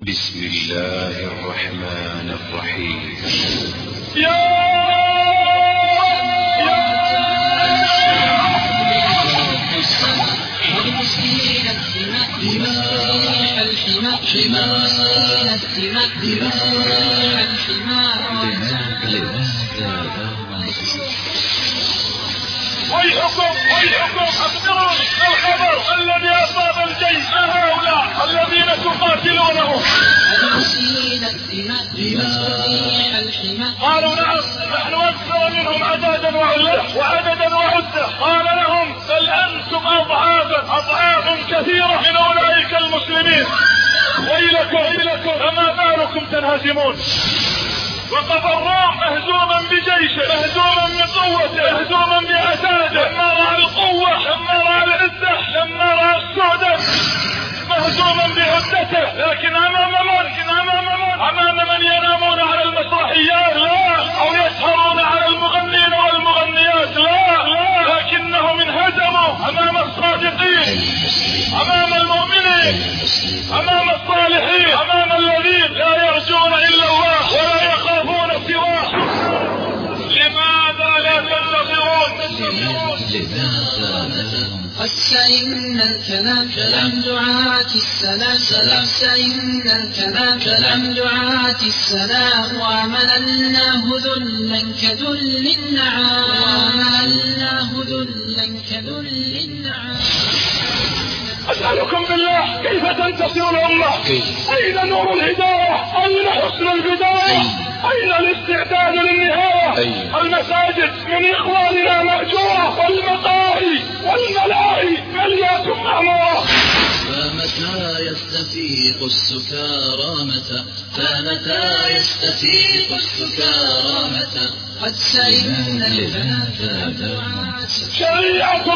بسم الله الرحمن الرحيم. ويحكم أخبروني الخبر الذي أصاب الجيش هؤلاء الذين تقاتلونهم. قالوا نعم نحن أكثر منهم عددا وعدة. قال لهم بل أنتم أضعاف كثيرة من أولئك المسلمين. ويلكم فما بالكم تنهزمون. وقف الروم مهزوما بجيشه، مهزوما بقوته، مهزوما بعتاده، لما رأى القوة، لما رأى العزة، لما رأى السعودة، مهزوما بعدته. لكن أمام من ينامون على المسرحيات لا، أو يسهرون على المغنين والمغنيات لا، لكنهم انهزموا أمام الصادقين، أمام المؤمنين، أمام الصالحين، أمام الذين لا يرجون إلا الله ولا يخافون سواه. لماذا لا تنتظرون؟ فإن الكلام كلام دعاة السلام، فإن الكلام كلام دعاة السلام، وعملناه ذلا كذل النعام. أسألكم بالله كيف تنتصر الأمة؟ أين نور الهداية؟ أين حسن البداية؟ أين الاستعداد للنهاية؟ المساجد من إخواننا مأجورة، والمقاهي والملاهي مليات مأمورة. فمتى يستفيق السكارى فمتى يستفيق السكارى قد سئمنا الفنادق. شريعة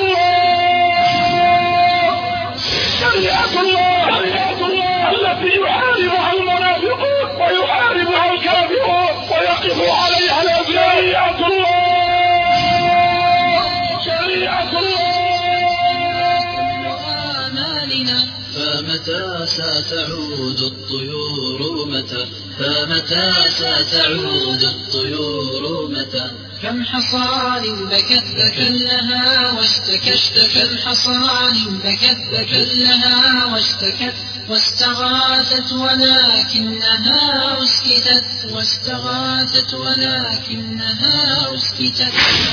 الله التي يحاربها المنافقون ويحاربها الكافرون ويقف عليها الأبرياء. شريعة آمالنا. فمتى ستعود الطيور متى كم حصان بكت لها واشتكت واستغاثت ولكنها أسكتت.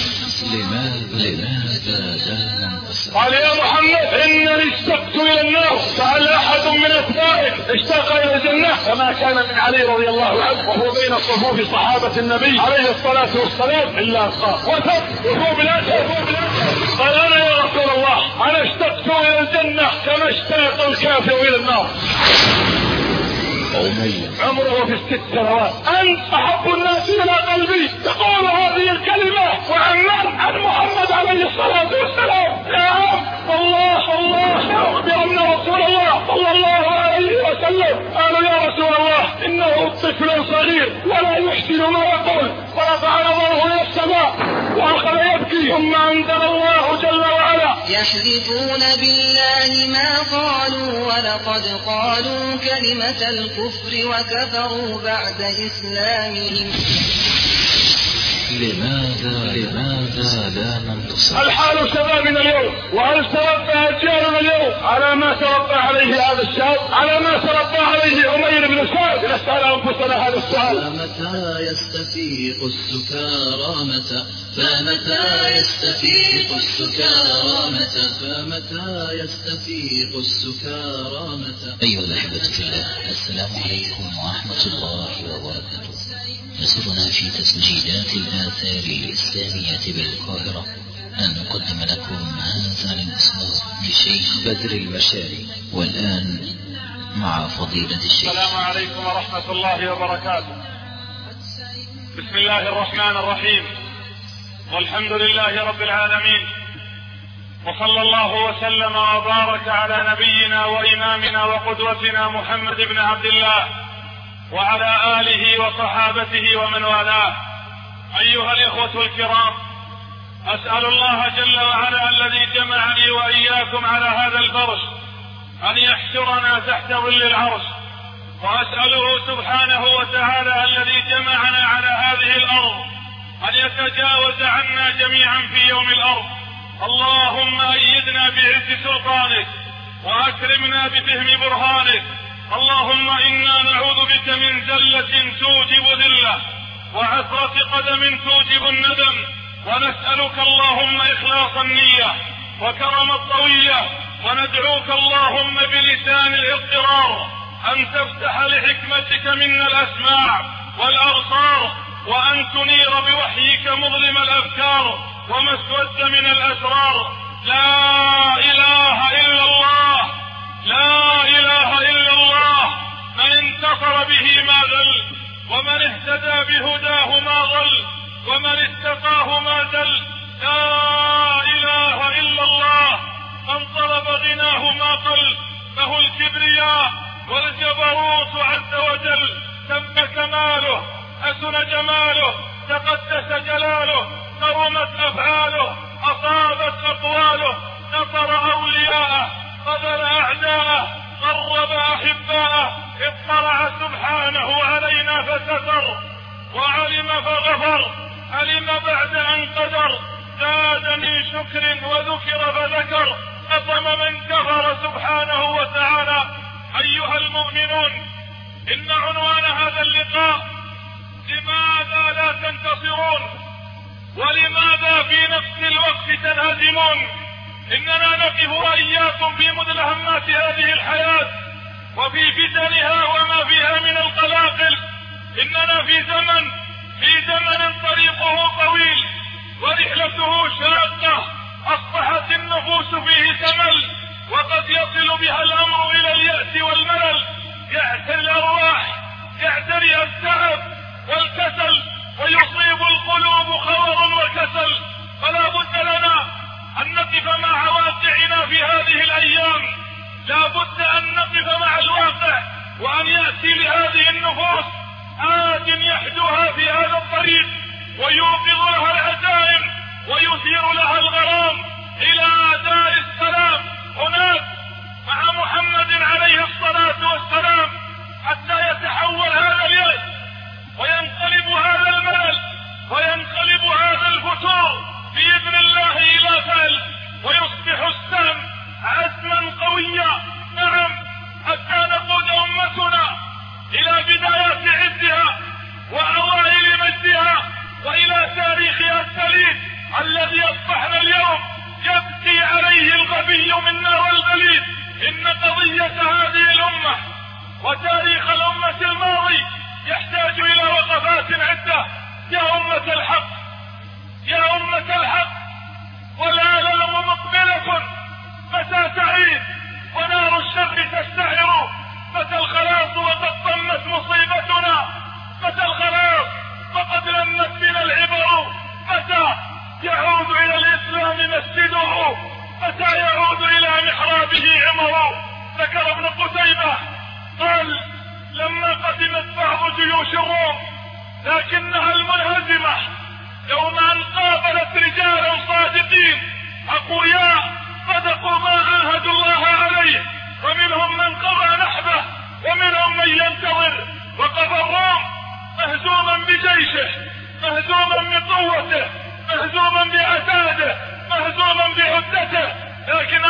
لماذا قال يا محمد إنني اشتقت إلى النار، فهل أحد من أتباعك اشتاق إلى الجنة؟ فما كان من علي رضي الله عنه وهو بين صفوف صحابة النبي عليه الصلاة والسلام إلا قال وثب قال أنا يا رسول الله أنا اشتقت إلى الجنة كما اشتاق الكافر إلى النار. عمره في 6 سنوات. أنت أحب الناس إلى قلبي تقول هذه الكلمة عن محمد عليه الصلاة والسلام. يا عم الله بأن رسول الله صلى الله عليه وسلم قال يا رسول الله إنه طفل صغير ولا يحسن ما يقول. ورفع نظره إلى السماء وأخذ يبكي، ثم أنزل الله جل وعلا يحلفون بالله ما قالوا ولقد قالوا كلمة الكفر وكفروا بعد إسلامهم. لماذا لا ننتصر؟ الحال شبابنا اليوم، وهل تربى أجيالنا اليوم على ما تربى عليه هذا الشاب، على ما تربى عليه عمير بن سعد؟ نسأل أنفسنا هذا السؤال. فمتى يستفيق السكارى متى أيها الأحبة في الله، السلام عليكم ورحمة الله وبركاته. يسرنا في تسجيلات الآثار الإسلامية بالقاهرة أن نقدم لكم هذا الأسبوع لشيخ بدر المشاري. والآن مع فضيلة الشيخ. السلام عليكم ورحمة الله وبركاته. بسم الله الرحمن الرحيم، والحمد لله رب العالمين، وصلى الله وسلم وبارك على نبينا وإمامنا وقدوتنا محمد بن عبد الله وعلى آله وصحابته ومن والاه. أيها الإخوة الكرام، أسأل الله جل وعلا الذي جمعني وإياكم على هذا الفرش أن يحشرنا تحت ظل العرش وأسأله سبحانه وتعالى الذي جمعنا على هذه الأرض أن يتجاوز عنا جميعا في يوم الأرض. اللهم أيدنا بعز سلطانك وأكرمنا بفهم برهانك. اللهم إنا نعوذ بك من زلة توجب ذلة وعثرة قدم توجب الندم، ونسألك اللهم إخلاص النية وكرم الطوية، وندعوك اللهم بلسان الاضطرار أن تفتح لحكمتك منا الأسماع والأبصار، وأن تنير بوحيك مظلم الأفكار وما اسود من الأسرار. لا إله إلا الله، لا إله إلا الله. من انتصر به ما ذل، ومن اهتدى بهداه ما ضل، ومن اتقاه ما زل. لا إله إلا الله. من طلب غناه ما قل، فهو الكبرياء والجبروت عز وجل. تم كماله، حسن جماله، تقدس جلاله، كرمت أفعاله، أصابت أقواله، نصر أولياءه، قتل أعداءه، قرب أحباءه. اطلع سبحانه علينا فستر، وعلم فغفر، علم بعد أن قدر. زاد من شكر وذكر فذكر، قسم من كفر سبحانه وتعالى. أيها المؤمنون، إن عنوان هذا اللقاء لماذا لا تنتصرون، ولماذا في نفس الوقت تنهزمون؟ إننا نقف وإياكم في مدلهمات هذه الحياة وفي فتنها وما فيها من القلاقل. إننا في زمن طريقه طويل ورحلته شاقة، أصبحت النفوس فيه تمل، وقد يصل بها الأمر إلى اليأس والملل. يعتري الأرواح، يعتريها التعب والكسل، ويصيب القلوب خور وكسل. فلا بد لنا أن نقف مع واقعنا في هذه الأيام، لا بد أن نقف مع الواقع، وأن يأتي لهذه النفوس آت يحدها في هذا الطريق ويوقظ لها العزائم ويثير لها الغرام إلى دار السلام هناك مع محمد عليه الصلاة والسلام، حتى يتحول هذا اليأس وينقلب هذا الملل وينقلب هذا الفتور بإذن الله إلى فعل، ويصبح السهم عزما قويا. نعم، حتى نقود أمتنا إلى بدايات عزها وأوائل مجدها، وإلى تاريخها السليم الذي أصبحنا اليوم يبكي عليه الغبي منا والبليد. إن قضية هذه الأمة وتاريخ الأمة الماضي يحتاج إلى وقفات عدة. يا أمة الحق، يا أمة الحق، والعالم مقبلة، متى تعيد ونار الشر تستعر؟ متى الخلاص وقد طمت مصيبتنا؟ متى الخلاص وقد لمت بنا العبر؟ متى يعود إلى الإسلام مسجده؟ متى يعود إلى محرابه عمر؟ ذكر ابن قتيبة قال: لما قدمت بعض جيوش الروم لكنها المنهزمة يوم أن قابلت رجالا صادقين أقوياء صدقوا ما عاهدوا الله عليه، ومنهم من قضى نحبه ومنهم من ينتظر. وقف الروم مهزوما بجيشه، مهزوما بقوته، مهزوما بعتاده، مهزوما بعدته، لكن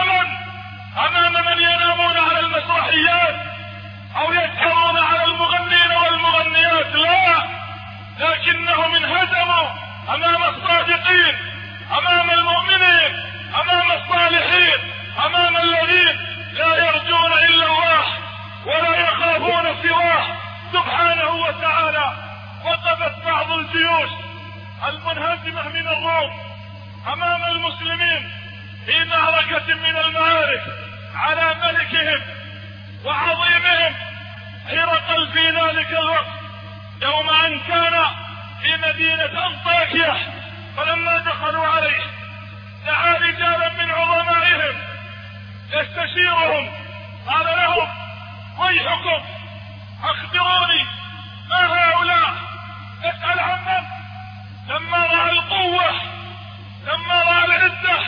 أمام من ينامون على المسرحيات أو يسحرون على المغنين والمغنيات؟ لا، لكنهم انهزموا أمام الصادقين، أمام المؤمنين، أمام الصالحين، أمام الذين لا يرجون إلا الله ولا يخافون سواه سبحانه وتعالى. وقفت بعض الجيوش المنهزمة من الروم أمام المسلمين في معركة من المعارك على ملكهم وعظيمهم هرقل في ذلك الوقت، يوم أن كان في مدينة أنطاكيا. فلما دخلوا عليه دعا رجالا من عظمائهم يستشيرهم، قال لهم: ويحكم، أخبروني ما هؤلاء؟ اسأل عنهم. لما رأى القوة، لما رأى العزة،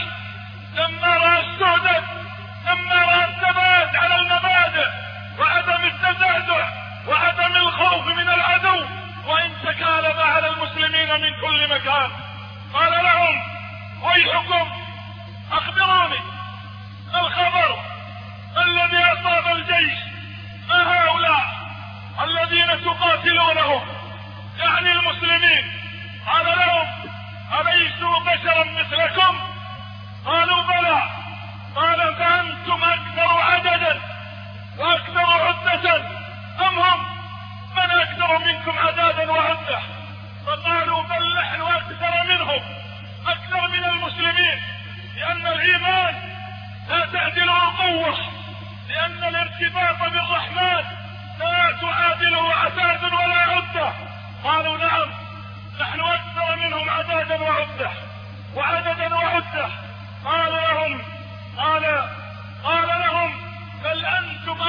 لما رأى السعدة، لما رأى الثبات على المبادئ وعدم التبديل التزعزع وعدم الخوف من العدو وإن تكالب على المسلمين من كل مكان. قال لهم: ويحكم أخبروني الخبر الذي أصاب الجيش، ما هؤلاء الذين تقاتلونهم يعني المسلمين؟ قال لهم: أليسوا بشرا مثلكم؟ قالوا: بلى. قال: فأنتم أكثر عددا وأكثر عدة أم هم؟ من أكثر منكم عددا وعدة؟ فقالوا: بل نحن أكثر منهم، أكثر من المسلمين، لأن الإيمان لا تعدله القوة، لأن الارتباط بالرحمن لا تعادله عتاد ولا عدة. قالوا: نعم، نحن أكثر منهم عددا وعدة قال لهم: بل أنتم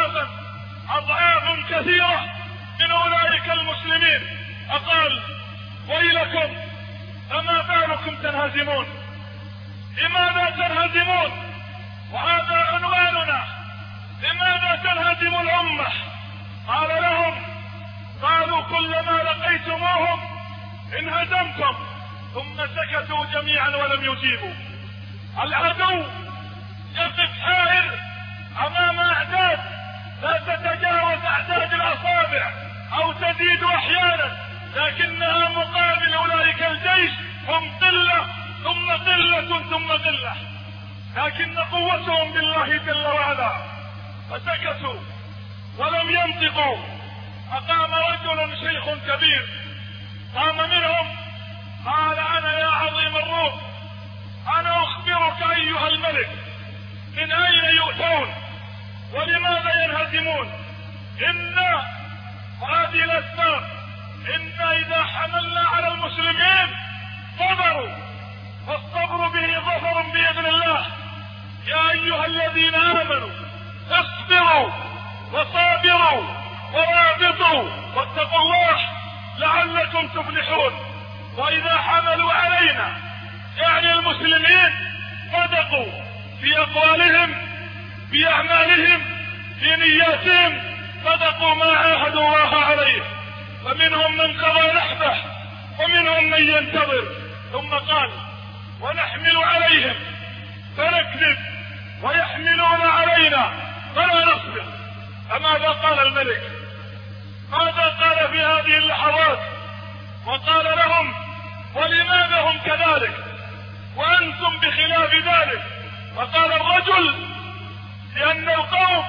أضعاف كثيرة من أولئك المسلمين. أقال: ويلكم، فما بالكم تنهزمون؟ لماذا تنهزمون؟ وهذا عنواننا: لماذا تنهزم الأمة؟ قال لهم: قالوا: كلما لقيتموهم انهزمتم. ثم سكتوا جميعا ولم يجيبوا. العدو يقف حائر أمام أعداد لا تتجاوز أعداد الأصابع أو تزيد أحيانا، لكنها مقابل أولئك الجيش هم قلة ثم قلة ثم قلة، لكن قوتهم بالله جل وعلا. فسكتوا ولم ينطقوا. فقام رجل شيخ كبير، قام منهم، قال: أنا يا عظيم الروم، أنا أخبرك أيها الملك من أين يؤتون ولماذا ينهزمون. إن هذه الأسباب، إن إذا حملنا على المسلمين صبروا، والصبر به ظفر بإذن الله. يا أيها الذين آمنوا اصبروا وصابروا ورابطوا واتقوا الله لعلكم تفلحون. وإذا حملوا علينا يعني المسلمين صدقوا في أقوالهم، في أعمالهم، في نياتهم، صدقوا ما عاهدوا الله عليه، فمنهم من قضى نحبه ومنهم من ينتظر. ثم قال: ونحمل عليهم فنكذب ويحملون علينا فلا نصبر. فماذا قال الملك؟ ماذا قال في هذه اللحظات؟ وقال لهم: ولماذا هم كذلك وأنتم بخلاف ذلك؟ وقال الرجل: لأن القوم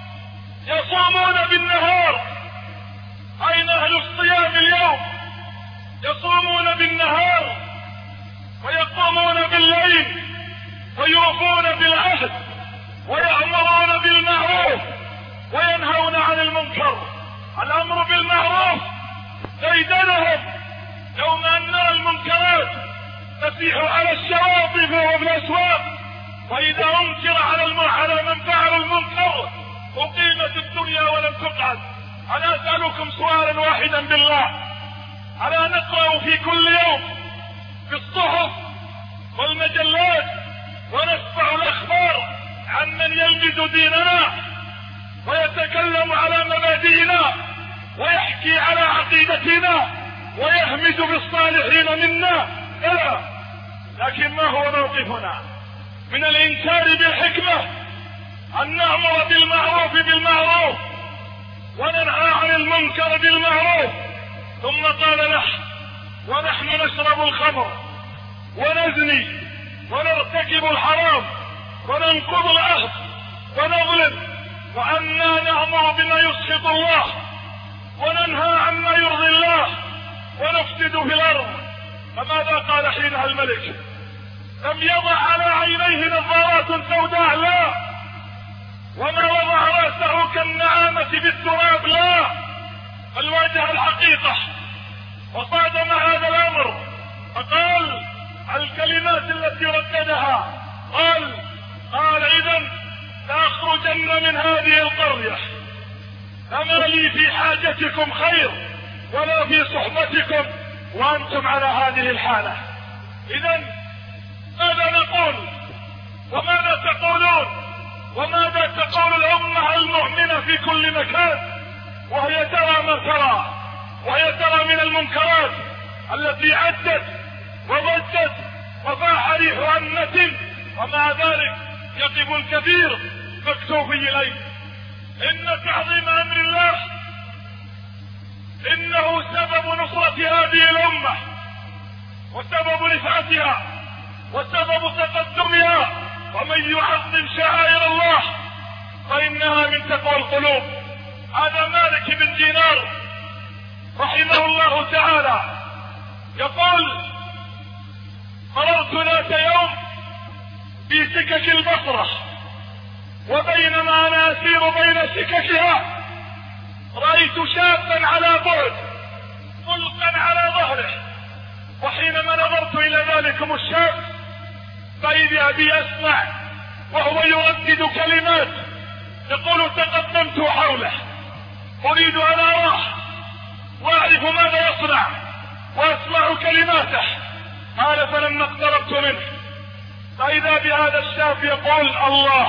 يصومون بالنهار. أين أهل الصيام اليوم؟ يصومون بالنهار ويقومون بالليل ويوفون بالعهد ويأمرون بالمعروف وينهون عن المنكر. الأمر بالمعروف ديدنهم يوم أن نرى المنكرات تسيح على الشواطئ وفي الأسواق، وإذا أنكر على من فعل المنكر أقيمت الدنيا ولم تقعد. أنا أسألكم سؤالا واحدا بالله: ألا نقرأ في كل يوم في الصحف والمجلات ونسمع الأخبار عن من يلمز ديننا ويتكلم على مبادئنا ويحكي على عقيدتنا ويهمز بالصالحين منا؟ لا. لكن ما هو موقفنا من الإنكار بالحكمة؟ أن نأمر بالمعروف بالمعروف وننهى عن المنكر بالمعروف. ثم قال له: ونحن نشرب الخمر ونزني ونرتكب الحرام وننقض العهد ونظلم، وأنا نأمر بما يسخط الله وننهى عما يرضي الله ونفسد في الأرض. فماذا قال حينها الملك؟ لم يضع على عينيه نظارات سوداء، لا، وما وضع رأسه كالنعامة بالتراب، لا، بل واجه الحقيقة وصادم هذا الأمر. فقال الكلمات التي رددها، قال: إذن لأخرجن من هذه القرية، فما لي في حاجتكم خير ولا في صحبتكم وأنتم على هذه الحالة. إذن ماذا نقول وماذا تقولون وماذا تقول الأمة المؤمنة في كل مكان؟ ما ترى، وهي ترى من المنكرات التي عدت وضجت وفاح ريح أمة، ومع ذلك يقف الكثير مكتوفي إليه. إن تعظيم أمر الله إنه سبب نصرة هذه الأمة وسبب رفعتها وسبب تقدمها، ومن يعظم شعائر الله فإنها من تقوى القلوب. هذا مالك بن دينار رحمه الله تعالى يقول: مررت ذات يوم في سكك البصرة، وبينما أنا أسير بين سككها رأيت شابا على بعد ملقا على ظهره، وحينما نظرت إلى ذلكم الشاب فإذا بي أسمع وهو يردد كلمات يقول: تقدمت حوله أريد أن أراه وأعرف ماذا يصنع وأسمع كلماته. قال: فلما اقتربت منه فإذا بهذا الشاب يقول: الله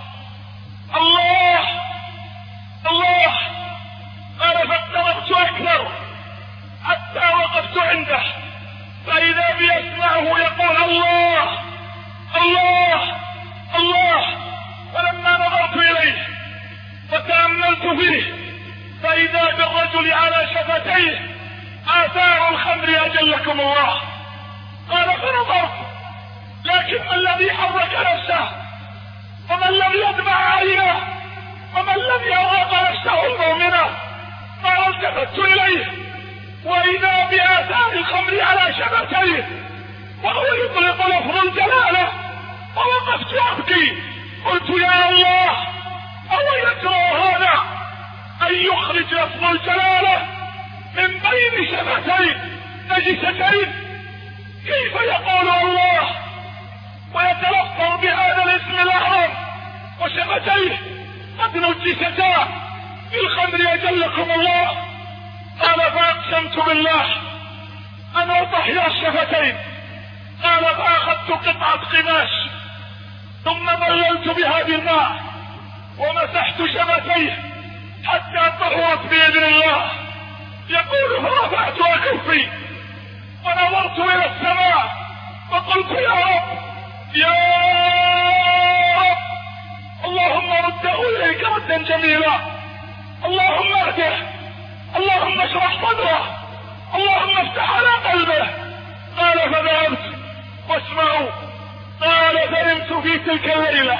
الله الله. قال: فاقتربت أكثر حتى وقفت عنده فإذا بي أسمعه يقول: الله الله الله. فلما نظرت إليه وتأملت فيه فإذا بالرجل على شفتيه آثار الخمر أجلكم الله. قال: فنظرت، لكن ما الذي حرك نفسه ومن لم يدمع عينه ومن لم يراق نفسه المؤمنة؟ قال: التفت إليه وإذا بآثار الخمر على شفتيه وهو يطلق لفظ الجلالة، ووقفت أبكي. قلت: يا الله، أو يجرى هذا أن يخرج لفظ الجلالة من بين شفتين نجستين؟ كيف يقول الله ويتلفظ بهذا الاسم الأعظم وشفتيه قد نجستا بالخمر أجلكم الله؟ قال: فأقسمت بالله أن أطهر الشفتين. قال: فأخذت قطعة قماش ثم بللت بها بالماء ومسحت شفتيه حتى طهرت بإذن الله. يقول: فرفعت أكفي ونظرت إلى السماء وقلت: يا رب يا رب، اللهم رده إليك ردا جميلا، اللهم اهده، اللهم اشرح صدره، اللهم افتح على قلبه. قال: فذهبت. واسمعوا، قال: فنمت في تلك الليلة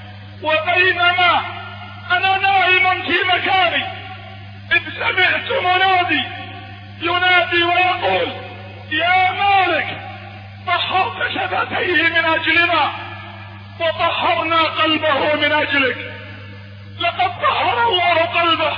وبينما أنا نائم في مكاني إذ سمعت منادي ينادي ويقول: يا مالك، طهرت شفتيه من أجلنا وطهرنا قلبه من أجلك. لقد طهر الله قلبه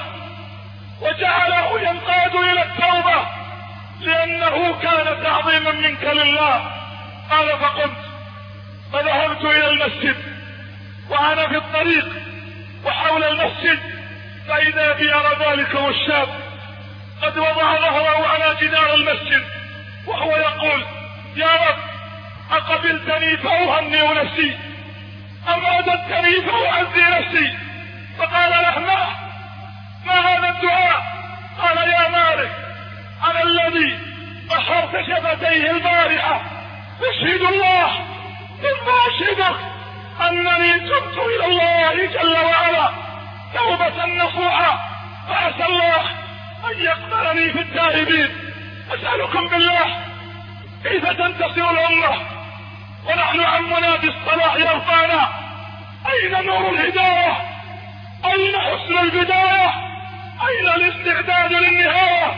وجعله ينقاد إلى التوبة لأنه كان تعظيما منك لله. قال: فقمت فذهبت إلى المسجد، وأنا في الطريق وحول المسجد فإذا بي أرى ذلكم الشاب قد وضع ظهره على جدار المسجد وهو يقول: يا رب، أقبلتني فأهنئ نفسي أم أردتني فأعزي نفسي؟ فقال له: ما هذا الدعاء؟ قال: يا مالك، أنا الذي طهرت شفتيه البارحة، أشهد الله ثم أشهدك أنني تبت إلى الله جل وعلا توبة نصوحة، فأسأل الله أن يقبلني في التائبين. أسألكم بالله، كيف تنتصر الأمة ونحن عن منادي الصلاح يرفعنا؟ أين نور الهداية؟ أين حسن البداية؟ أين الاستعداد للنهاية؟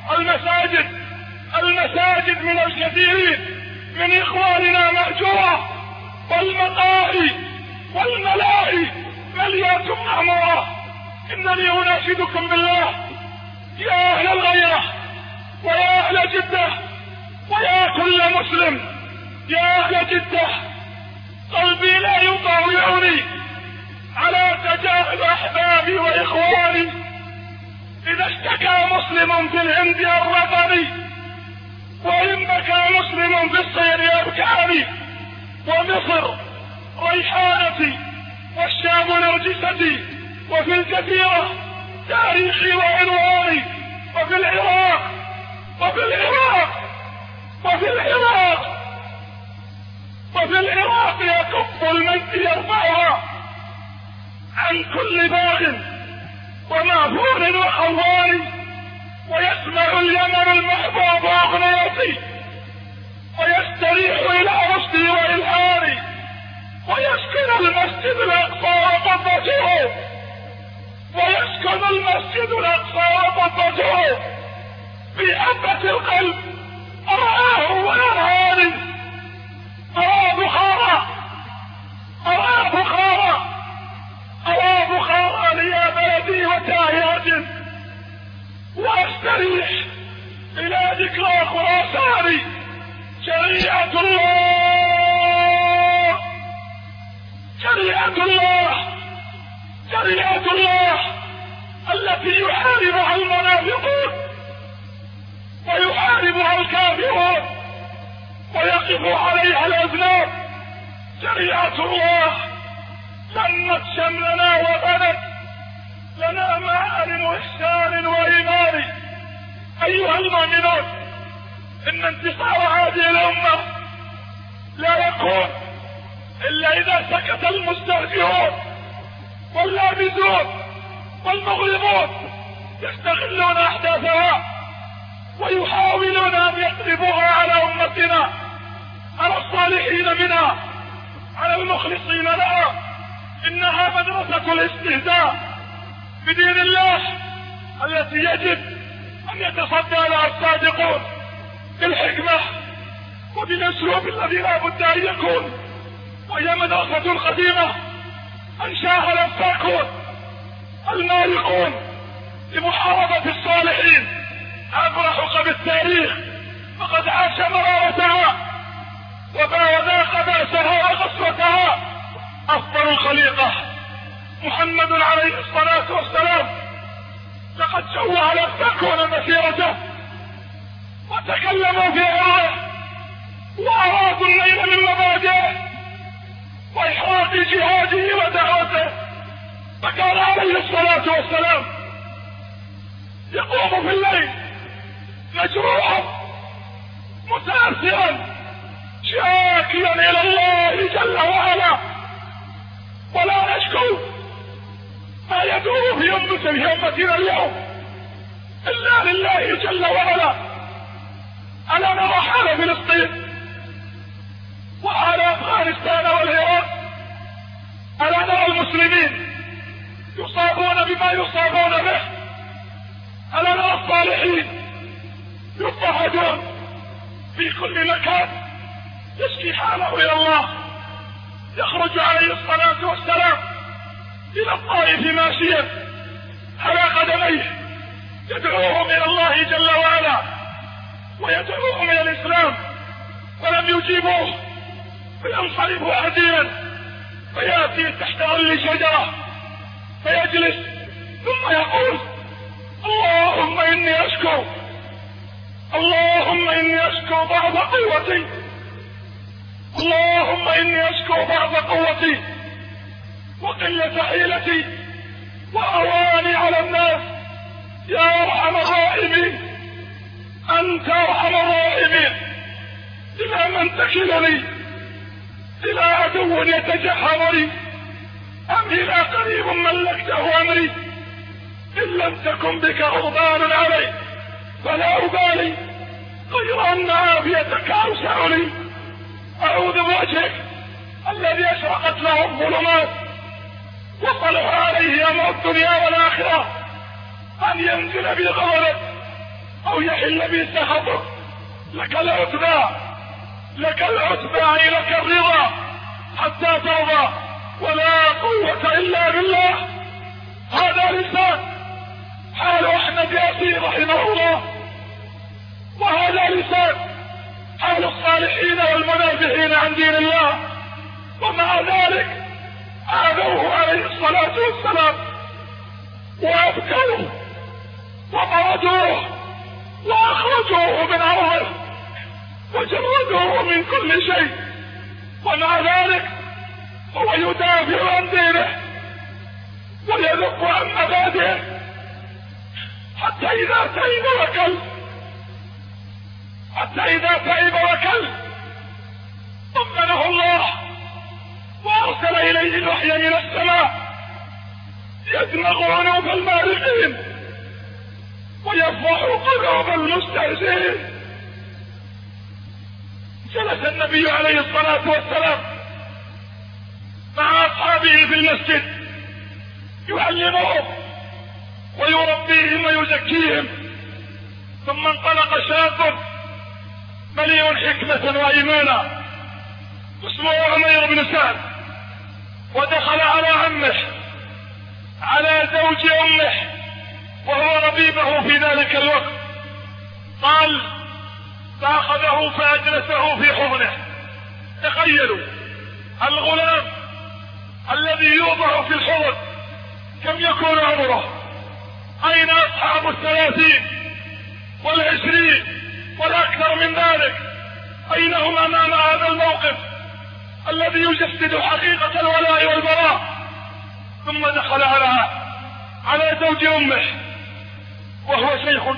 المساجد من الكثيرين من إخواننا مهجورة، والمقاهي والملاهي مليات معمورة. إنني أناشدكم بالله يا أهل الغيرة ويا أهل جدة ويا كل مسلم، يا أهل جدة، قلبي لا يطاوعني على تجاهل أحبابي وإخواني. إذا اشتكى مسلم في الهند أرغبني، وإن بكى مسلم في الصين أبكاني، ومصر ريحانتي والشام نرجستي، وفي الجزيرة تاريخي وعنواني. كل باغ ومعفور وخوان، ويسمع اليمن المحبوب أغنيتي، ويستريح إلى رشدي وإلهامي، ويسكن المسجد الأقصى وقبته، ويسكن المسجد الأقصى وقبته في أبة القلب. أرآه ويرهاني، أرى بخارى، أرى بخارى، أرى بخارى لي بلدي وتاهيات، وأستريح إلى ذكرى خراساني. شريعة الله، شريعة الله، شريعة الله التي يحاربها المنافقون ويحاربها الكافرون ويقف عليها الأذناب. شريعة الله لنت شملنا وبنت لنا معالم إحسان وإيمان. أيها المؤمنون، إن انتصار هذه الأمة لا يكون إلا إذا سكت المستهزئون واللابزون والمغرضون يستغلون أحداثها ويحاولون أن يقلبوها على أمتنا، على الصالحين منها، على المخلصين لها. إنها مدرسة الاستهزاء بدين الله التي يجب أن يتصدى لها الصادقون بالحكمة وبالأسلوب الذي لا بد أن يكون. وهي مدرسة قديمة أنشاها الأفاكون المالكون لمحاربة الصالحين عبر حقب التاريخ، فقد عاش مرارتها وذاق بأسها وغصتها أفضل الخليقة محمد عليه الصلاة والسلام. لقد شوه الأفاكون مسيرته وتكلموا في عرضه وأرادوا الليل من مبادئه وإحراق جهاده ودعوته، فكان عليه الصلاة والسلام يقوم في الليل مجروحا متأثرا شاكيا إلى الله جل وعلا، ولا نشكو ما يدور في أمتنا اليوم إلا لله جل وعلا. ألا نرى حال فلسطين وحال أفغانستان والعراق؟ ألا نرى المسلمين يصابون بما يصابون به؟ ألا نرى الصالحين يضطهدون في كل مكان؟ يشكي حاله إلى الله. يخرج عليه الصلاة والسلام إلى الطائف ماشيا على قدميه يدعوهم إلى الله جل وعلا ويدعوهم إلى الإسلام، ولم يجيبوه فينصرف حزينا فيأتي تحت ظل شجرة فيجلس ثم يقول: اللهم إني أشكو، اللهم إني أشكو ضعف قوتي، اللهم إني أشكو ضعف قوتي وقلة حيلتي وأواني على الناس. يا أرحم الراحمين، أنت أرحم الراحمين. إلى من تكلني؟ إلى عدو يتجهرني أم إلى قريب ملكته أمري؟ إن لم تكن بك غضبان علي فلا أبالي، غير أن عافيتك أوسع لي. أعوذ بوجهك الذي أشرقت له الظلمات وصلح عليه أمر الدنيا والآخرة أن ينزل بي غضبك أو يحل بي سخطك. لك العتبى، لك العتبى، لك الرضا حتى ترضى، ولا قوة إلا بالله. هذا لسان حال أحمد ياسين رحمه الله، وهذا لسان حال الصالحين والمنافقين عن دين الله. ومع ذلك آذوه عليه الصلاة والسلام وأبكوه وطردوه وأخرجوه من أرضه وجردوه من كل شيء، ومع ذلك هو يدافع عن دينه ويذب عن مبادئه حتى إذا تعب وكل، حتى إذا تعب وكل طمنه الله وأرسل إليه الوحي من السماء يدمغ أنوف المارقين ويفضح قلوب المستهزئين. جلس النبي عليه الصلاة والسلام مع أصحابه في المسجد يعلمهم ويربيهم ويزكيهم، ثم انطلق شاب مليء حكمة وإيمانا اسمه عمير بن سعد، ودخل على عمه على زوج أمه وهو ربيبه في ذلك الوقت. قال فأخذه فأجلسه في حضنه. تخيلوا الغلام الذي يوضع في الحضن كم يكون عمره؟ أين أصحاب 30 وال20 والأكثر من ذلك؟ أين هم أمام هذا الموقف الذي يجسد حقيقة الولاء والبراء؟ ثم دخل على زوج أمه وهو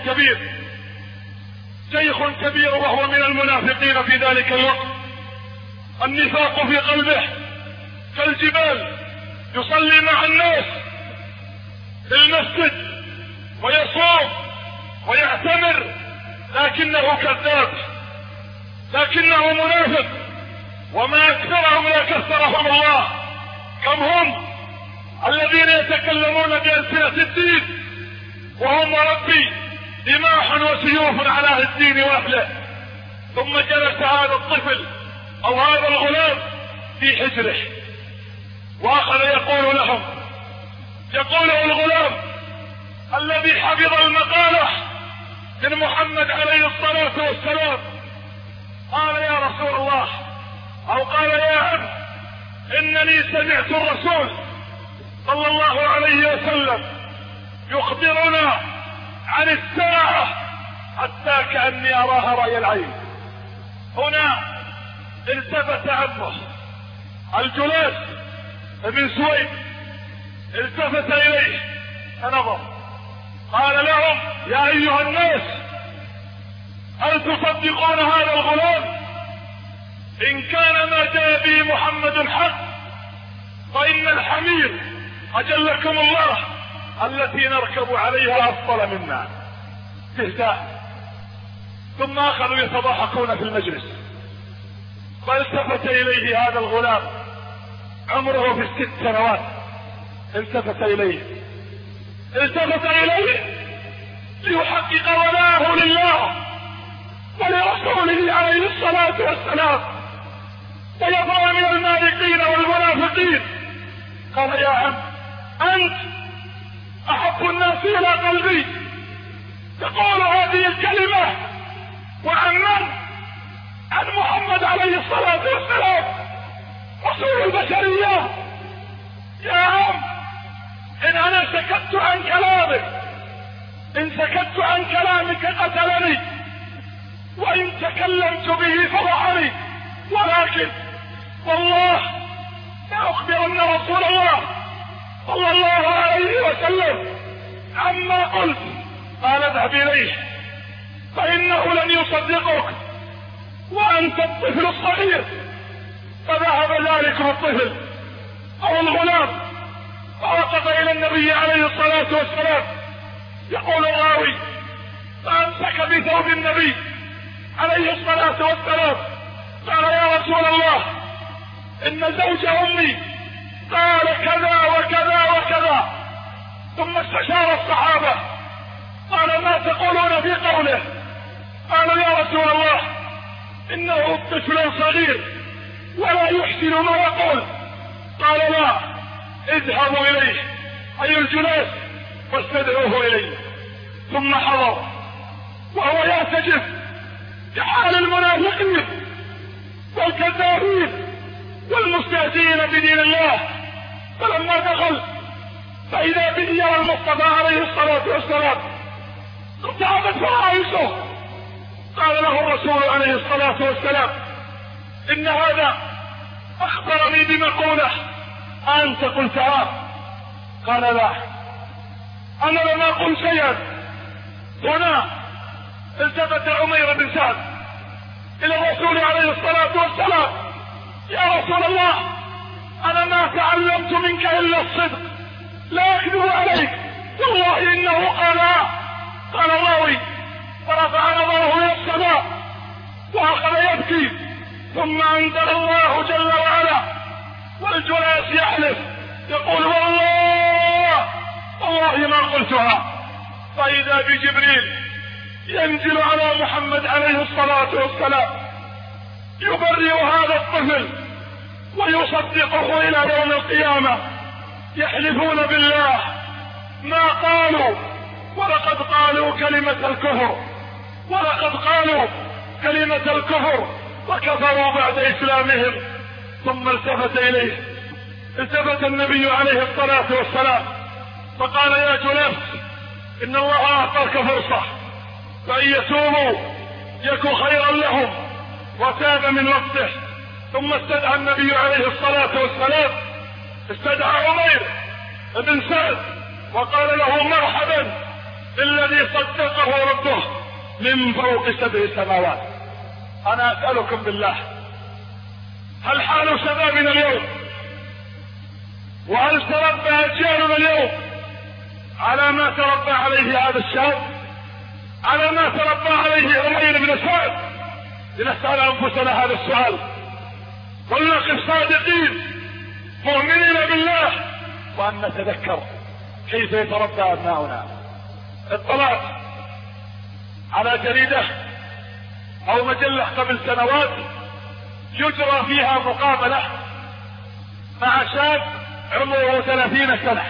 شيخ كبير وهو من المنافقين في ذلك الوقت. النفاق في قلبه كالجبال، يصلي مع الناس في المسجد ويصوم ويعتمر، لكنه كذاب، لكنه منافق. وما أكثرهم لا كثرهم الله. كم هم الذين يتكلمون بألسنة الدين وهم ربي رماح وسيوف على الدين وأهله. ثم جلس هذا الطفل أو هذا الغلام في حجره وأخذ يقول لهم، يقول الغلام الذي حفظ المقالة من محمد عليه الصلاة والسلام، قال يا رسول الله، أو قال يا عم، إنني سمعت الرسول صلى الله عليه وسلم يخبرنا عن الساعة حتى كأني أراها رأي العين. هنا التفت عمه الجلاس بن سويد، التفت إليه فنظر، قال لهم يا أيها الناس هل تصدقون هذا الغلام؟ إن كان ما جاء به محمد حق فإن الحمير أجلكم الله التي نركب عليها أفضل منا. استهزاء. ثم أخذوا يتضاحكون في المجلس، فالتفت إليه هذا الغلام عمره في 6 سنوات، التفت إليه ليحقق ولاءه لله ولرسوله عليه الصلاة والسلام ويبرأ من المالكين والمنافقين. قال يا عم، أنت أحب الناس إلى قلبي تقول هذه الكلمة، وعن من؟ عن محمد عليه الصلاة والسلام رسول البشرية. يا عم، إن أنا سكت عن كلامك، إن سكت عن كلامك قتلني، وإن تكلمت به فضحني، ولكن والله لا أخبرن رسول الله صلى الله عليه وسلم عما قلت. قال اذهب إليه فإنه لن يصدقك وأنت الطفل الصغير. فذهب ذلك الطفل أو الغلام فوقف إلى النبي عليه الصلاة والسلام، يقول الراوي فأمسك بثوب النبي عليه الصلاة والسلام، قال يا رسول الله، إن زوج أمي قال كذا وكذا وكذا. ثم استشار الصحابة، قال ما تقولون في قوله؟ قالوا يا رسول الله، إنه طفل صغير ولا يحسن ما يقول. قال لا، اذهبوا إليه أي الجلاس واستدعوه إليه. ثم حضر وهو يعتجب بحال المنافقين والكذابين والمستهزئين بدين الله. فلما دخل فإذا به يرى المصطفى عليه الصلاة والسلام ارتعبت فرائصه. قال له الرسول عليه الصلاة والسلام إن هذا أخبرني بمقولة أنت قلتها. قال لا، أنا لم أقل شيئا. هنا التفت عمير بن سعد إلى الرسول عليه الصلاة والسلام، يا رسول الله، أنا ما تعلمت منك إلا الصدق لا أكذب عليك والله إنه قال الراوي فرفع نظره إلى السماء وأخذ يبكي، ثم أنزل الله جل وعلا والجلاس يحلف يقول والله ما قلتها، فإذا بجبريل ينزل على محمد عليه الصلاة والسلام يبرئ هذا الطفل ويصدقه إلى يوم القيامة. يحلفون بالله ما قالوا، ولقد قالوا كلمة الكفر وكفروا بعد إسلامهم. ثم التفت النبي عليه الصلاة والسلام فقال يا جلاس إن الله أعطاك فرصة، فإن يتوبوا يكن خيرا لهم، وتاب من وقته. ثم استدعى النبي عليه الصلاة والسلام استدعى عمير بن سعد وقال له مرحبا بالذي صدقه ربه من فوق 7 سماوات. أنا أسألكم بالله، هل حال شبابنا اليوم وهل تربى أجيالنا اليوم على ما تربى عليه هذا الشاب، على ما تربى عليه عمير بن سعد؟ لنسأل أنفسنا هذا السؤال ولنقف صادقين مؤمنين بالله، وأن نتذكر كيف يتربى أبناؤنا. اطلعت على جريدة أو مجلة قبل سنوات يجرى فيها مقابلة مع شاب عمره 30 سنة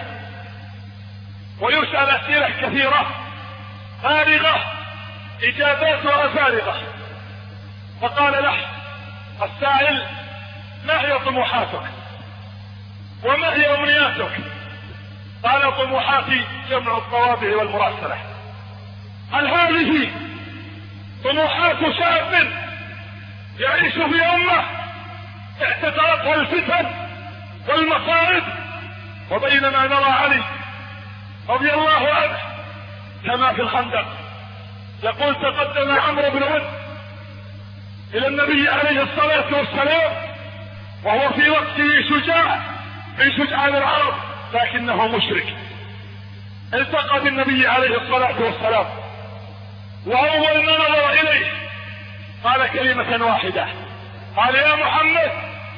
ويسأل أسئلة كثيرة فارغة إجاباتها فارغة. فقال له السائل ما هي طموحاتك وما هي أمنياتك؟ قال طموحاتي جمع الطوابع والمراسلة. هل هذه طموحات شاب يعيش في أمة اعتترتها الفتن والمصائب؟ وبينما نرى علي رضي الله عنه كما في الخندق يقول تقدم عمرو بن ود إلى النبي عليه الصلاة والسلام وهو في وقته شجاع من شجعان العرب لكنه مشرك. التقى بالنبي عليه الصلاة والسلام وأول ما نظر إليه قال كلمة واحدة، قال يا محمد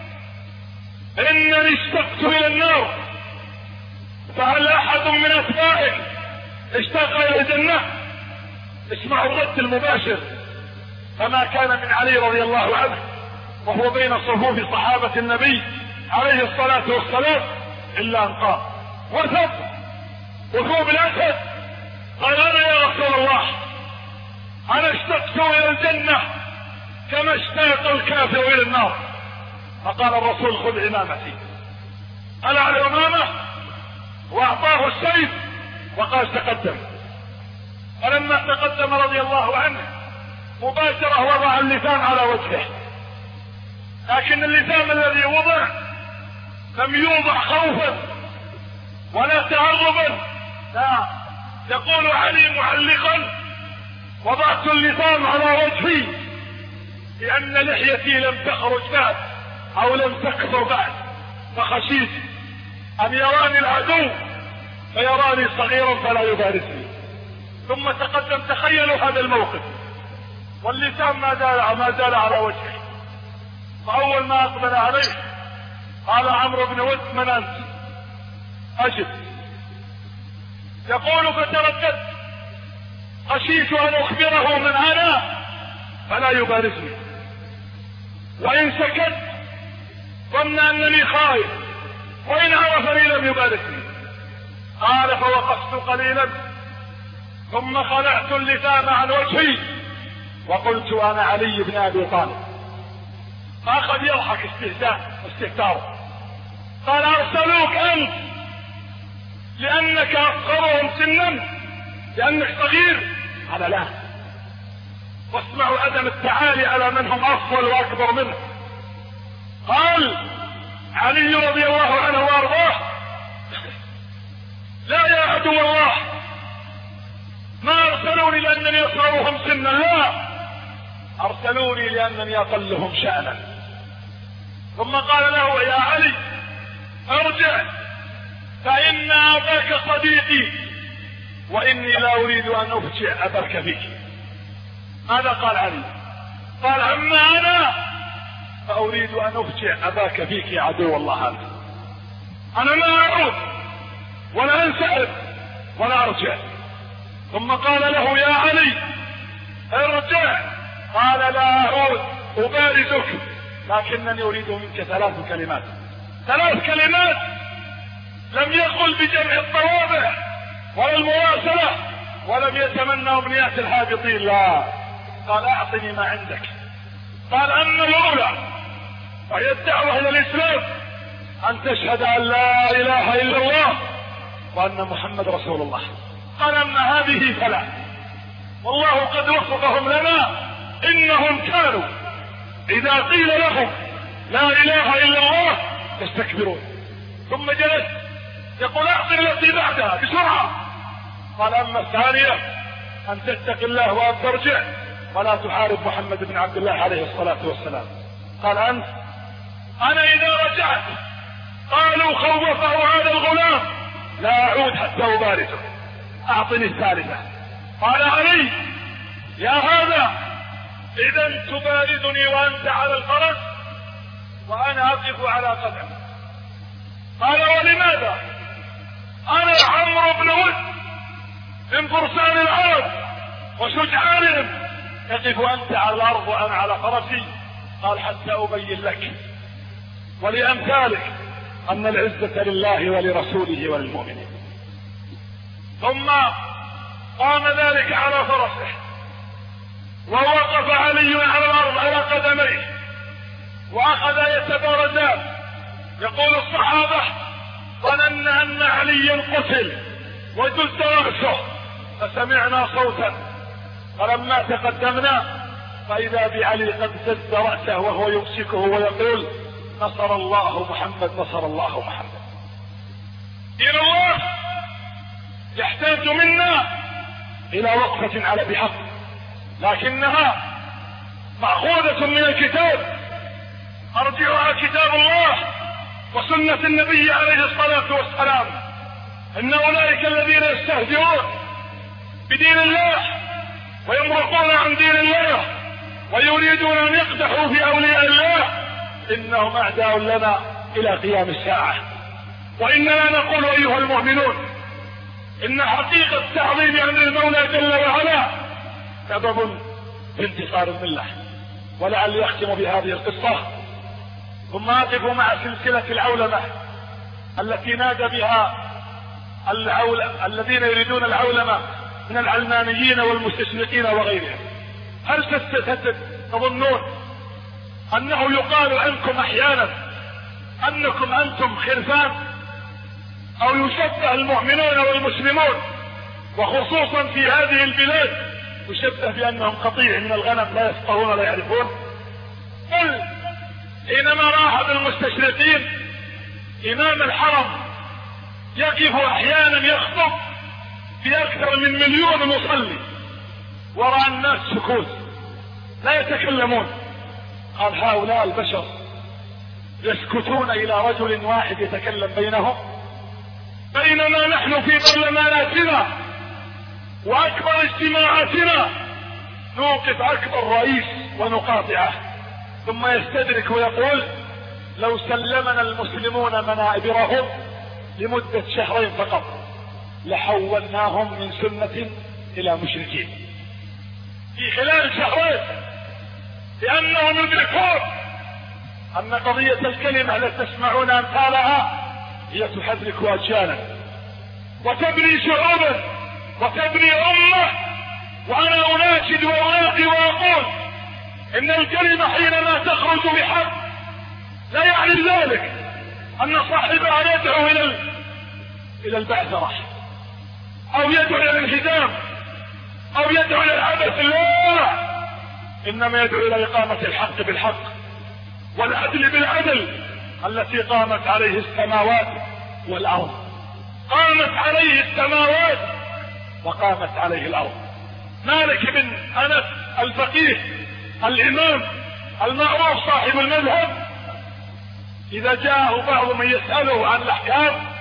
إنني اشتقت إلى النار، فهل أحد من أتباعك اشتاق إلى الجنة؟ اسمعوا الرد المباشر. فما كان من علي رضي الله عنه وهو بين صفوف صحابة النبي عليه الصلاة والسلام إلا أن قام وثب وثوب الأسد قال أنا يا رسول الله أنا اشتقت إلى الجنة كما اشتاق الكافر إلى النار. فقال الرسول خذ عمامتي، قلع العمامة وأعطاه السيف وقال تقدم. فلما تقدم رضي الله عنه مباشرة وضع اللسان على وجهه، لكن اللسان الذي وضع لم يوضع خوفا ولا تعرضا، لا، يقول علي معلقا وضعت اللسان على وجهي لأن لحيتي لم تخرج بعد أو لم تكثر بعد، فخشيت أن يراني العدو فيراني صغيرا فلا يبارزني. ثم تقدم، تخيلوا هذا الموقف واللسان ما زال على وجهه. فأول ما أقبل عليه قال عمرو بن ود من أنت؟ أجب. يقول فترددت خشيت أن أخبره من أنا فلا يبارزني، وإن سكت ظن أنني خائف، وإن عرفني لم يبارزني. قال فوقفت قليلا ثم خلعت اللسان عن وجهي وقلت أنا علي بن أبي طالب. فأخذ يضحك استهتار. قال أرسلوك أنت لأنك أصغرهم سنا، لأنك صغير؟ قال لا، واسمعوا عدم التعالي على من هم أفضل وأكبر منه. قال علي رضي الله عنه وأرضاه لا يا عدو الله، ما أرسلوني لأنني أصغرهم سنا، لا، أرسلوني لأنني أقلهم شأنا. ثم قال له يا علي ارجع فإن أباك صديقي وإني لا أريد أن أفجع أباك فيك. ماذا قال علي؟ قال أما أنا فأريد أن أفجع أباك فيك يا عدو الله أنت. أنا لا أعود ولا أنسحب ولا أرجع. ثم قال له يا علي ارجع. قال لا أعود أبارزك لكنني أريد منك 3 كلمات. 3 كلمات لم يقل بجمع الطوابع ولا المراسلة ولم يتمنى أمنيات الهابطين، لا، قال أعطني ما عندك. قال أما الأولى وهي الدعوة إلى الإسلام أن تشهد أن لا إله إلا الله وأن محمد رسول الله. قال أما هذه فلا، والله قد وفقهم لنا، إنهم كانوا إذا قيل لهم لا إله إلا الله يستكبرون. ثم جلس يقول أعطي التي بعدها بسرعة. قال أما الثانية أن تتق الله وأن ترجع ولا تحارب محمد بن عبد الله عليه الصلاة والسلام. قال أنت؟ أنا إذا رجعت قالوا خوفه هذا الغلام لا أعود حتى أبارزه. أعطني الثالثة. قال علي يا هذا إذا تبارزني وأنت على الفرس وأنا أقف على قدم. قال ولماذا؟ أنا عمرو بن ود من فرسان العرب وشجعانهم، يقف أنت على الأرض وأنا على فرسي. قال حتى أبين لك ولأمثالك أن العزة لله ولرسوله وللمؤمنين. ثم قام ذلك على فرسه ووقف علي على الأرض على قدميه وأخذ يتبارزان. يقول الصحابة ظننا أن عليا قتل وجز رأسه فسمعنا صوتا، فلما تقدمنا فإذا بعلي قد جز رأسه وهو يمسكه ويقول نصر الله محمد نصر الله محمد. دين الله يحتاج منا إلى وقفة على بحق، لكنها مأخوذة من الكتاب، أرجعها كتاب الله وسنة النبي عليه الصلاة والسلام. إن أولئك الذين يستهزئون بدين الله ويمرقون عن دين الله ويريدون أن يقدحوا في أولياء الله إنهم أعداء لنا إلى قيام الساعة. وإننا نقول أيها المؤمنون إن حقيقة تعظيم أمر المولى جل وعلا سبب في انتصار الملة. ولعل يختم بهذه القصة ثم أقف مع سلسلة العولمة التي نادى بها الذين يريدون العولمة من العلمانيين والمستشرقين وغيرهم. هل تظنون أنه يقال عنكم أحيانا أنكم أنتم خرفان، أو يشبه المؤمنون والمسلمون وخصوصا في هذه البلاد يشبه بأنهم قطيع من الغنم لا يفقهون ولا يعرفون؟ قل حينما راح المستشرقين إمام الحرم يقف أحيانا يخطب بأكثر من 1,000,000 مصلي وراء الناس سكوت لا يتكلمون. قال هؤلاء البشر يسكتون إلى رجل واحد يتكلم بينهم، بينما نحن في برلماناتنا وأكبر اجتماعاتنا نوقف أكبر رئيس ونقاطعه. ثم يستدرك ويقول لو سلمنا المسلمون منابرهم لمدة 2 شهر فقط لحولناهم من سنة إلى مشركين في خلال 2 شهر، لأنهم يدركون أن قضية الكلمة التي تسمعون أمثالها هي تحرك أجيالا وتبني شعوبا وتبني أمة. وأنا أناشد وأنادي وأقول إن الكلمة حينما تخرج بحق لا يعني ذلك أن صاحبها يدعو إلى البعثرة أو يدعو إلى الانهزام أو يدعو إلى العبث، لا، إنما يدعو إلى إقامة الحق بالحق والعدل بالعدل التي قامت عليه السماوات والأرض. قامت عليه السماوات وقامت عليه الأرض. مالك بن أنس الفقيه الإمام المعروف صاحب المذهب إذا جاءه بعض من يسأله عن الأحكام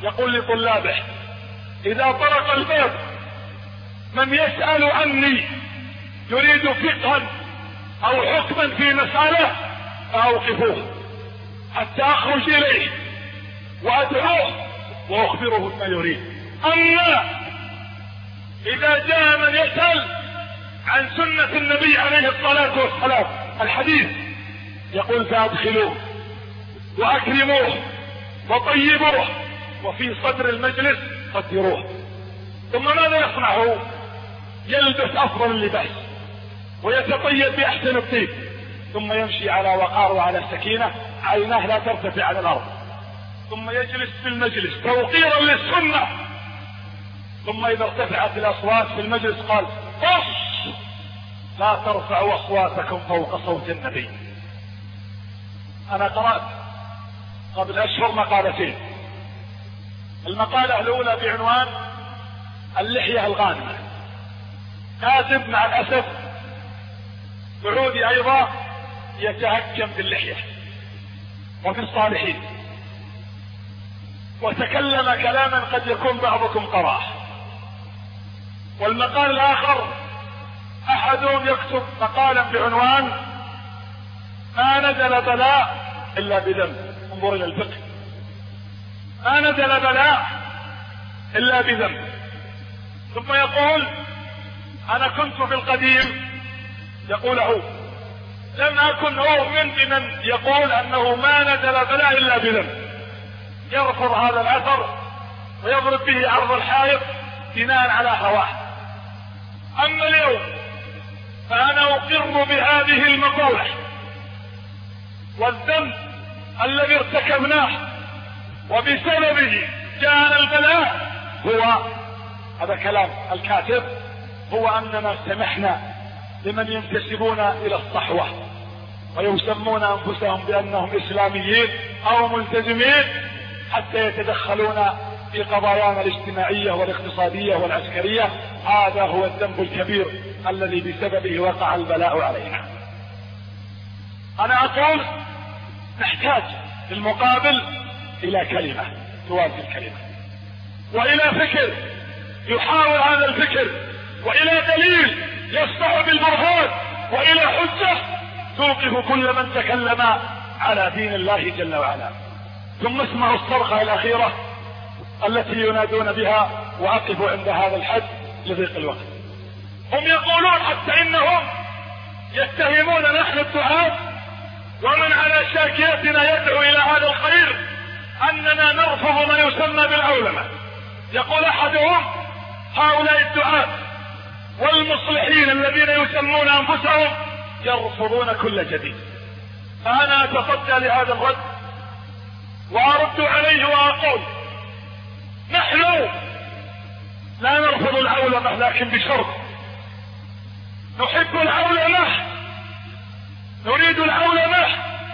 يقول لطلابه: إذا طرق الباب من يسأل عني يريد فقها أو حكما في مسألة فأوقفوه حتى أخرج إليه وأدعوه وأخبره ما يريد. أما إذا جاء من يسأل عن سنة النبي عليه الصلاة والسلام الحديث يقول: فأدخلوه وأكرموه وطيبوه وفي صدر المجلس قدروه. ثم ماذا يصنع هو؟ يلبس أفضل اللباس ويتطيب بأحسن الطيب، ثم يمشي على وقار وعلى سكينة، عيناه لا ترتفع عن الأرض، ثم يجلس في المجلس توقيرا للسنة. ثم إذا ارتفعت الأصوات في المجلس قال: قص، لا ترفعوا أصواتكم فوق صوت النبي. أنا قرأت قبل أشهر مقالتين. المقالة الأولى بعنوان اللحية الغانمة، كاتب مع الأسف سعودي أيضا يتهكم في اللحية وفي الصالحين، وتكلم كلاما قد يكون بعضكم قرأه. والمقال الآخر أحدهم يكتب مقالا بعنوان ما نزل بلاء إلا بذنب. انظر إلى الفقه، ما نزل بلاء إلا بذنب. ثم يقول: أنا كنت في القديم، يقول هو، لم أكن أؤمن بمن يقول أنه ما نزل بلاء إلا بذنب، يرفض هذا الأثر ويضرب به عرض الحائط بناء على هواه. أما اليوم فأنا أقر بهذه المقولة، والذنب الذي ارتكبناه وبسببه جاءنا البلاء هو، هذا كلام الكاتب، هو أننا سمحنا لمن ينتسبون إلى الصحوة ويسمون أنفسهم بأنهم إسلاميين أو ملتزمين حتى يتدخلون في قضايانا الاجتماعية والاقتصادية والعسكرية. هذا هو الذنب الكبير الذي بسببه وقع البلاء علينا. أنا أقول نحتاج في المقابل إلى كلمة توازي الكلمة، وإلى فكر يحاول هذا الفكر، وإلى دليل يصدع بالبرهان، وإلى حجة توقف كل من تكلم على دين الله جل وعلا. ثم اسمعوا الصرخة الأخيرة التي ينادون بها، وأقف عند هذا الحد لضيق الوقت. هم يقولون حتى إنهم يتهمون نحن الدعاة ومن على شاكيتنا يدعو إلى هذا الخير أننا نرفض ما يسمى بالعولمة. يقول أحدهم: هؤلاء الدعاة والمصلحين الذين يسمون أنفسهم يرفضون كل جديد. فأنا أتصدى لهذا الرد وأرد عليه وأقول: نحن لا نرفض العولمة، لكن بشرط. نحب العولمة، نريد العولمة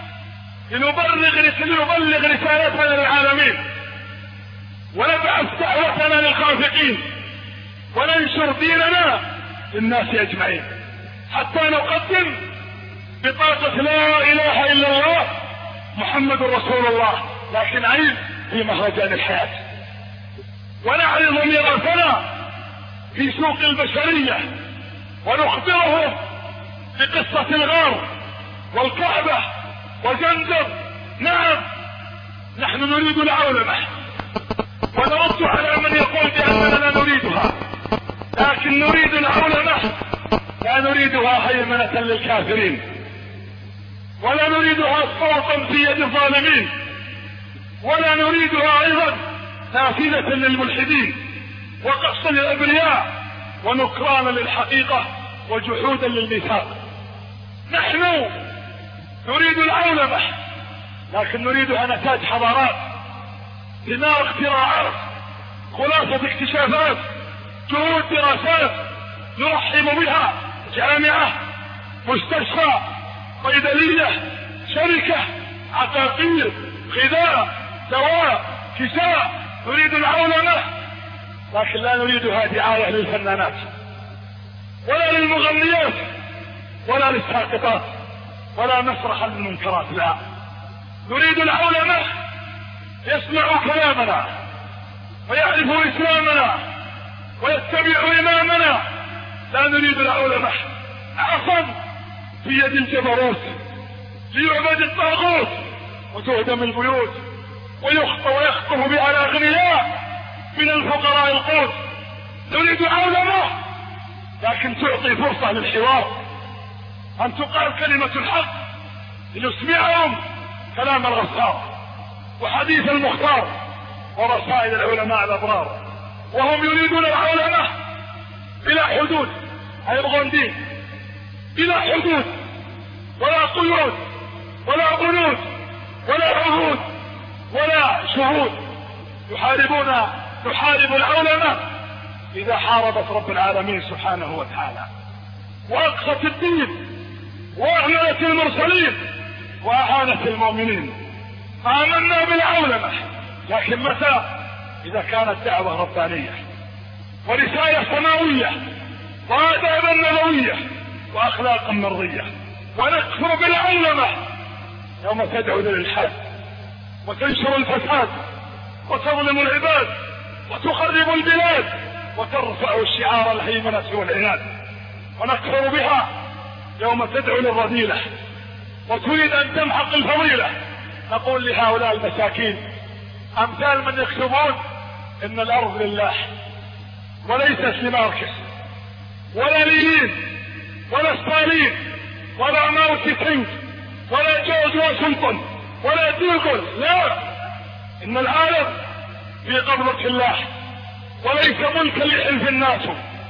لنبلغ رسالتنا للعالمين، ونبعث دعوتنا للخافقين، وننشر ديننا للناس أجمعين، حتى نقدم بطاقة لا إله إلا الله محمد رسول الله، لكن عين في مهرجان الحياة، ونعرض ميراثنا في سوق البشرية، ونخبرهم بقصة الغار والكعبة وجندب. نعم، نحن نريد العولمة، ونرد على من يقول بأننا لا نريدها، لكن نريد العولمة، لا نريدها هيمنة للكافرين، ولا نريدها صوتا في يد الظالمين، ولا نريدها أيضا نافذة للملحدين وقصا للأبرياء ونكرانا للحقيقة وجحودا للميثاق. نحن نريد العولمة، لكن نريدها نتاج حضارات، ثمار اختراعات، خلاصة اكتشافات، جهود دراسات نرحب بها، جامعة، مستشفى، صيدلية، شركة، عقاقير، غذاء، دواء، كساء. نريد العولمة، لكن لا نريدها دعاية للفنانات ولا للمغنيات ولا للساقطات ولا مسرحا للمنكرات. لا، نريد العولمة يسمعوا كلامنا ويعرف إسلامنا ويتبع إمامنا. لا نريد العلماء عصا في يد الجبروت ليعبد الطاغوت وتهدم البيوت ويخطف بها الأغنياء من الفقراء القوت. نريد علماء لكن تعطي فرصة للحوار، أن تقال كلمة الحق لنسمعهم كلام الغسار وحديث المختار ورسائل العلماء الأبرار. وهم يريدون العلماء بلا حدود، يبغون دين بلا حدود ولا قيود ولا بنود ولا عهود ولا شهود. يحارب العلماء إذا حاربت رب العالمين سبحانه وتعالى، وأقصت الدين وأهملت المرسلين وأهانت المؤمنين. آمنا بالعلماء، لكن متى؟ إذا كانت دعوة ربانية ورسالة سماوية وآدابا نبوية وأخلاقا مرضية. ونكفر بالعلماء يوم تدعو للإلحاد وتنشر الفساد وتظلم العباد وتخرب البلاد وترفع الشعار الهيمنة والعناد. ونكفر بها يوم تدعو للرذيلة وتريد أن تمحق الفضيلة. نقول لهؤلاء المساكين أمثال من يكتبون إن الأرض لله وليست لماركس ولا لينين ولا ستالين ولا ماو تse تونغ ولا جورج واشنطن ولا ديغول. لا، إن العالم في قبضة الله وليس ملكا لحلف الناس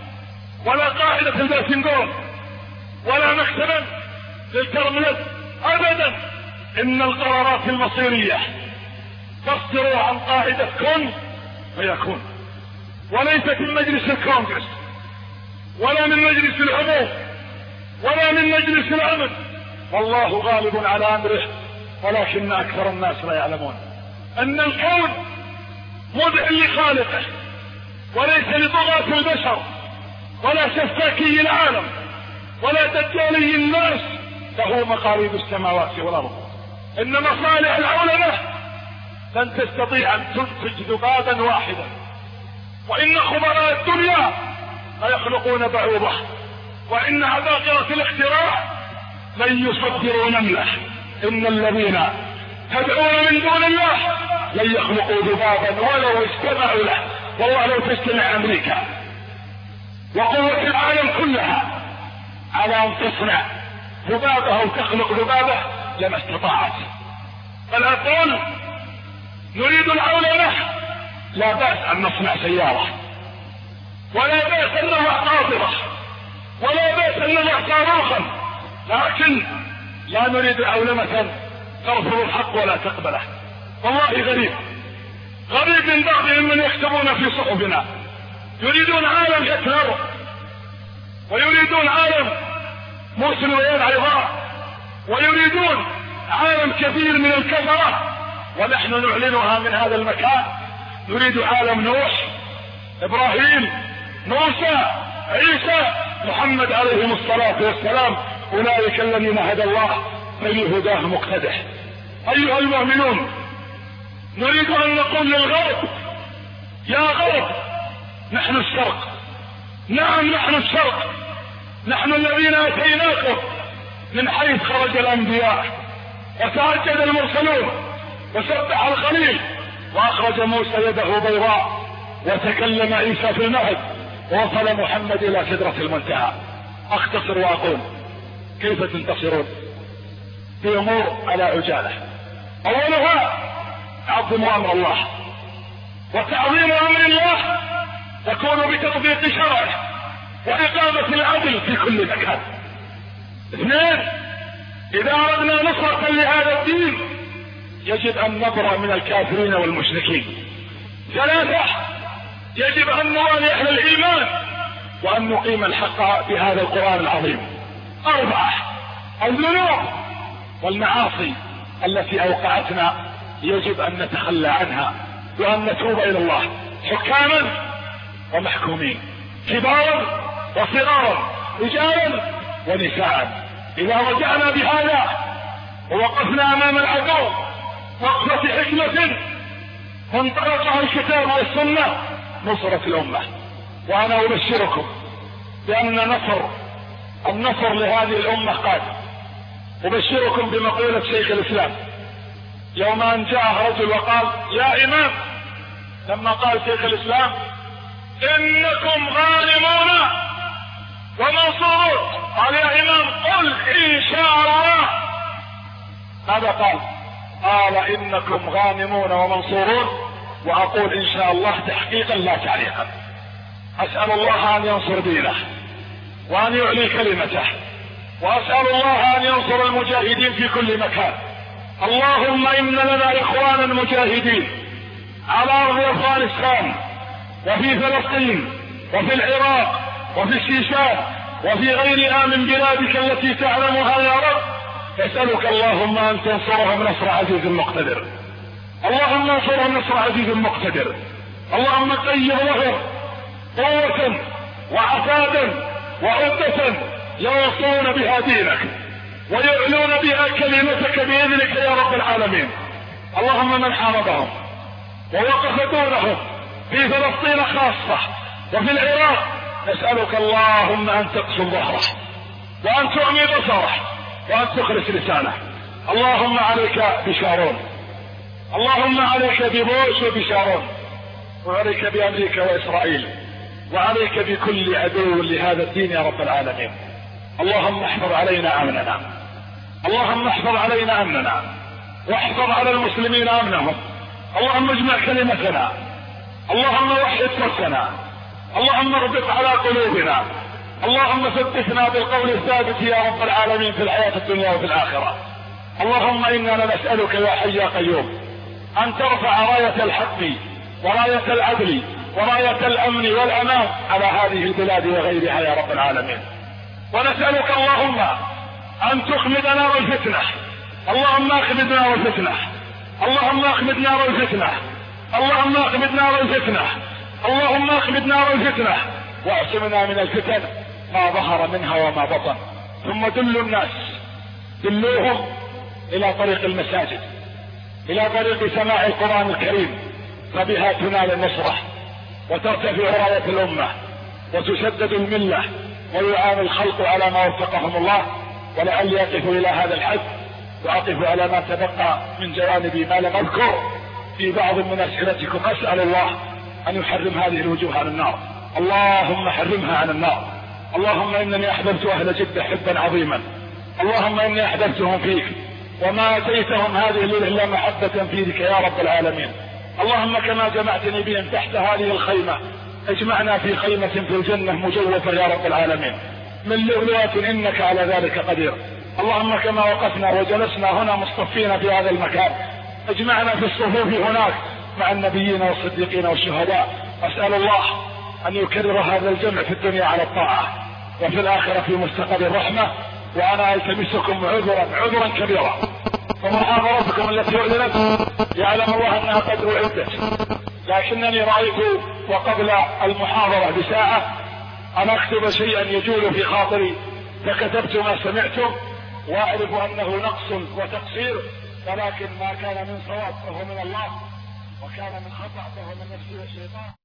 ولا قاعدة الباسنجون ولا مكتبا للكرملت أبدا. إن القرارات المصيرية تصدر عن قاعدة كن فيكون، وليست من مجلس الكونغرس ولا من مجلس العموم ولا من مجلس الأمن. والله غالب على أمره ولكن أكثر الناس لا يعلمون. أن الكون مدع لخالقه وليس لطغاة البشر ولا شفاكي العالم ولا دجالي الناس، له مقاليد السماوات والأرض. إن مصالح العلماء لن تستطيع أن تنتج ذبابا واحدا، وإن خبراء الدنيا لا يخلقون بعوضة، وإن عباقرة الاختراع لن يصدروا نملة. إن الذين تدعون من دون الله لن يخلقوا ذبابا ولو استمعوا له. والله لو تجتمع أمريكا وقوة العالم كلها على أن تصنع ذبابة أو تخلق ذبابة لما استطاعت. بل أقول نريد العلماء، لا بأس أن نصنع سيارة ولا بأس أن نضع قاطرة ولا بأس أن نضع صاروخا، لكن لا نريد علمة ترفض الحق ولا تقبله. والله غريب من بعضهم من يكتبون في صحفنا يريدون عالم هتلر ويريدون عالم موسى ويان عظام ويريدون عالم كثير من الكفرة، ونحن نعلنها من هذا المكان. نريد عالم نوح، إبراهيم، موسى، عيسى، محمد عليهم الصلاة والسلام. أولئك الذين هدى الله فبهداه مقتدح. أيها المؤمنون، نريد أن نقول للغرب: يا غرب، نحن الشرق، نعم نحن الشرق، نحن الذين أتيناكم من حيث خرج الأنبياء وتهجد المرسلون وسبح الخليل وأخرج موسى يده بيضاء وتكلم عيسى في المهد ووصل محمد إلى سدرة المنتهى. أختصر وأقول: كيف تنتصرون؟ في أمور على عجالة. أولها تعظم أمر الله، وتعظيم أمر الله تكون بتطبيق شرعه وإقامة العدل في كل مكان. اثنين: إذا أردنا نصرة لهذا الدين يجب أن نبرأ من الكافرين والمشركين. ثلاثة: يجب أن نوالي أهل الإيمان وأن نقيم الحق بهذا القرآن العظيم. أربعة: الذنوب والمعاصي التي أوقعتنا يجب أن نتخلى عنها وأن نتوب إلى الله، حكاما ومحكومين، كبارا وصغارا، رجالا ونساء. إذا رجعنا بهذا ووقفنا أمام العدو وقفة حكمة وانطلق عن الكتاب والسنة نصرت الأمة. وأنا أبشركم بأن النصر لهذه الأمة قادم. أبشركم بمقولة شيخ الإسلام يوم أن جاء رجل وقال يا إمام، لما قال شيخ الإسلام إنكم غانمون ومنصورون، قال يا إمام قل إن شاء الله. ماذا قال؟ قال إنكم غانمون ومنصورون، وأقول إن شاء الله تحقيقا لا تعليقا. أسأل الله أن ينصر دينه وأن يعلي كلمته، وأسأل الله أن ينصر المجاهدين في كل مكان. اللهم إن لنا إخوانا مجاهدين على أرض أفغانستان وفي فلسطين وفي العراق وفي الشيشان وفي غيرها من بلادك التي تعلمها يا رب. أسألك اللهم أن تنصرهم نصر عزيز مقتدر. اللهم انصرهم نصر عزيز مقتدر. اللهم قيض لهم قوة وعتادا وعدة ينصرون بها دينك ويعلون بها كلمتك بإذنك يا رب العالمين. اللهم من حاربهم ووقف دونهم في فلسطين خاصة وفي العراق، نسألك اللهم أن تقسم ظهره وأن تعمي بصره وأن تخرس لسانه. اللهم عليك بشارون، اللهم عليك ببوش وبشارون، وعليك بأمريكا وإسرائيل، وعليك بكل عدو لهذا الدين يا رب العالمين. اللهم احفظ علينا أمننا، اللهم احفظ علينا أمننا، واحفظ على المسلمين أمنهم. اللهم اجمع كلمتنا، اللهم وحد صفنا، اللهم اربط على قلوبنا، اللهم ثبتنا بالقول الثابت يا رب العالمين في الحياة الدنيا وفي الآخرة. اللهم إنا نسألك يا حي يا قيوم أن ترفع راية الحق وراية العدل وراية الأمن والأمان على هذه البلاد وغيرها يا رب العالمين. ونسألك اللهم أن تخمد نار الفتنة، اللهم اخمد نار الفتنة، اللهم اخمد نار الفتنة، اللهم اخمد نار الفتنة، اللهم اخمد نار الفتنة، واعصمنا من الفتن ما ظهر منها وما بطن. ثم دلوا الناس، دلوهم إلى طريق المساجد، إلى طريق سماع القرآن الكريم، فبها تنال النصرة وترتفع راية الأمة وتسدد الملة ويعان الخلق على ما وفقهم الله. ولعلي أقف إلى هذا الحد وأقف على ما تبقى من جوانبي ما لم أذكر في بعض من أسئلتكم. أسأل الله أن يحرم هذه الوجوه عن النار، اللهم حرمها عن النار. اللهم إنني أحببت أهل جدة حبا عظيما، اللهم إني أحببتهم فيك وما أتيتهم هذه الليلة إلا محبة فيك يا رب العالمين. اللهم كما جمعتني بهم تحت هذه الخيمة اجمعنا في خيمة في الجنة مجوفة يا رب العالمين من لؤلؤة إنك على ذلك قدير. اللهم كما وقفنا وجلسنا هنا مصطفين في هذا المكان اجمعنا في الصفوف هناك مع النبيين والصديقين والشهداء. أسأل الله أن يكرر هذا الجمع في الدنيا على الطاعة وفي الآخرة في مستقبل الرحمة. وأنا ألتمسكم عذرا كبيرا، فمحاضرتكم التي أعلنت يعلم الله أنها قد أعدت، لكنني رأيت وقبل المحاضرة بساعة أن أكتب شيئا يجول في خاطري، فكتبت ما سمعتم وأعرف أنه نقص وتقصير، ولكن ما كان من صواب فهو من الله وكان من خطأ فهو من نفسي والشيطان.